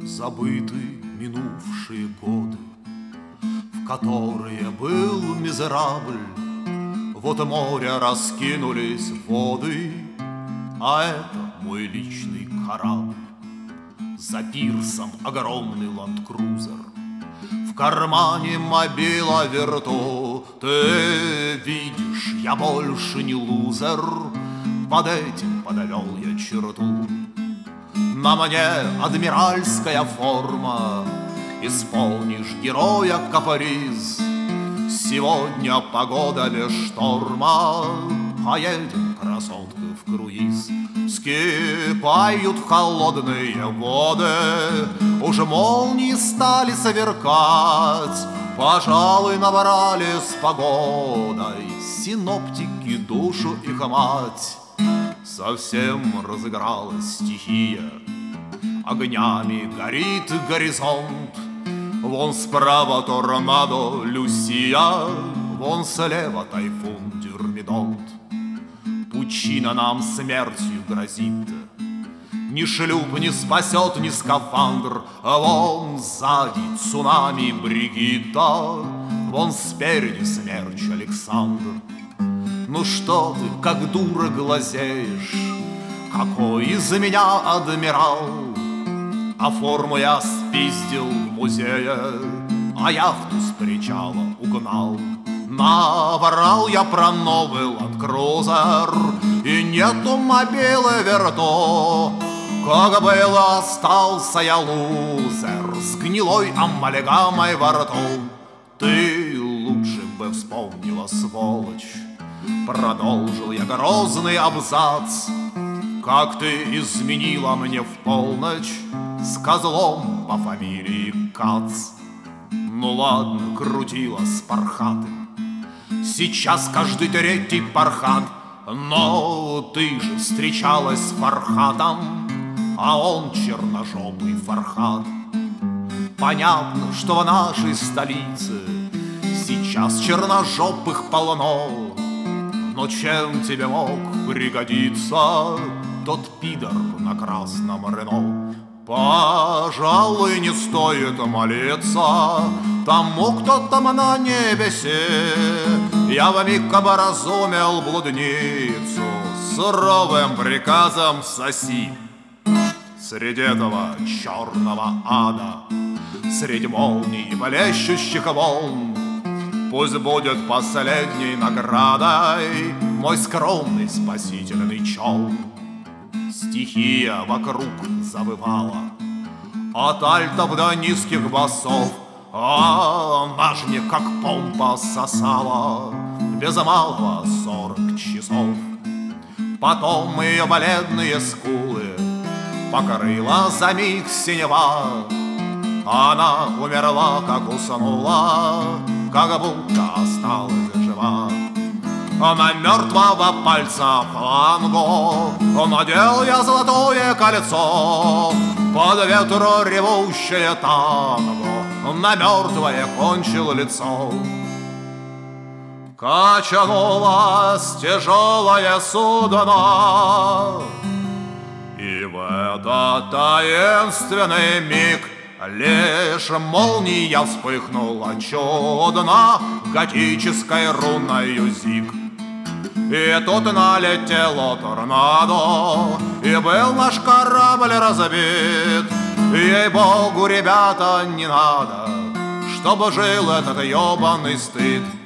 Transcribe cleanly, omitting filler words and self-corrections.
Забыты минувшие годы, в которые был мизерабль. Вот море раскинулись воды, а это мой личный корабль. За пирсом огромный ленд-крузер, в кармане мобила верту. Ты видишь, я больше не лузер, под этим подвел я черту. На мне адмиральская форма, исполнишь героя каприз. Сегодня погода без шторма, поедем, красотка, в круиз. Вскипают холодные воды, уже молнии стали сверкать. Пожалуй, набрали с погодой синоптики душу их мать. Совсем разыгралась стихия, огнями горит горизонт. Вон справа торнадо Люсия, вон слева тайфун Дюрмидонт. Пучина нам смертью грозит, ни шлюп не спасет, ни скафандр. Вон сзади цунами Бригитта, вон спереди смерч Александр. Ну что ты, как дура, глазеешь? Какой из меня адмирал? А форму я спиздил в музее, а яхту с причала угнал. Наврал я про новый ленд-крузер, и нету мобилы верту. Как было, остался я лузер с гнилой амальгамой во рту. Ты лучше бы вспомнила, сволочь, продолжил я грозный абзац, как ты изменила мне в полночь с козлом по фамилии Кац. Ну ладно, крутила с Пархатым, сейчас каждый третий Пархат. Но ты же встречалась с Фархатом, а он черножопый Фархат. Понятно, что в нашей столице сейчас черножопых полно, но чем тебе мог пригодиться тот пидор на красном Рено? Пожалуй, не стоит молиться тому, кто там на небесе. Я вмиг образумел блудницу, суровым приказом соси. Среди этого черного ада, среди молний и блещущих волн, пусть будет последней наградой мой скромный спасительный челн. Стихия вокруг завывала от альтов до низких басов, а она ж мне как помпа сосала без малого 40 часов. Потом ее бледные скулы покрыла за миг синева. Она умерла, как уснула, как будто осталась жива. На мертвого пальца флангу надел я золотое кольцо, под ветру ревущее танго на мертвое кончил лицо. Качнулось тяжелое судно, и в этот таинственный миг лишь молния вспыхнула чудно готической руною зиг. И тут налетело торнадо, и был наш корабль разбит. Ей-богу, ребята, не надо, чтобы жил этот ебаный стыд.